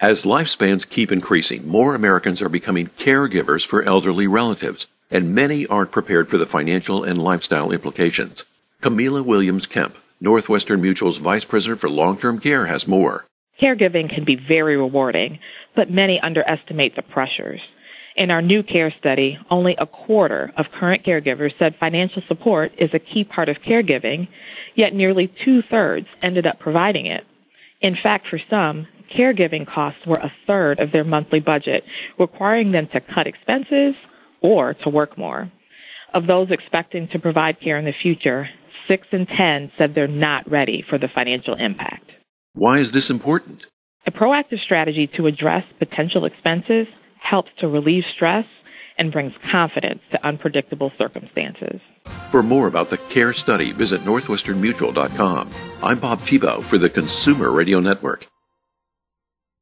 As lifespans keep increasing, more Americans are becoming caregivers for elderly relatives, and many aren't prepared for the financial and lifestyle implications. Camila Williams Kemp, Northwestern Mutual's Vice President for Long-Term Care, has more. Caregiving can be very rewarding, but many underestimate the pressures. In our new care study, only a quarter of current caregivers said financial support is a key part of caregiving, yet nearly two-thirds ended up providing it. In fact, for some, caregiving costs were a third of their monthly budget, requiring them to cut expenses or to work more. Of those expecting to provide care in the future, 6 in 10 said they're not ready for the financial impact. Why is this important? A proactive strategy to address potential expenses helps to relieve stress and brings confidence to unpredictable circumstances. For more about the CARE study, visit northwesternmutual.com. I'm Bob Thibault for the Consumer Radio Network.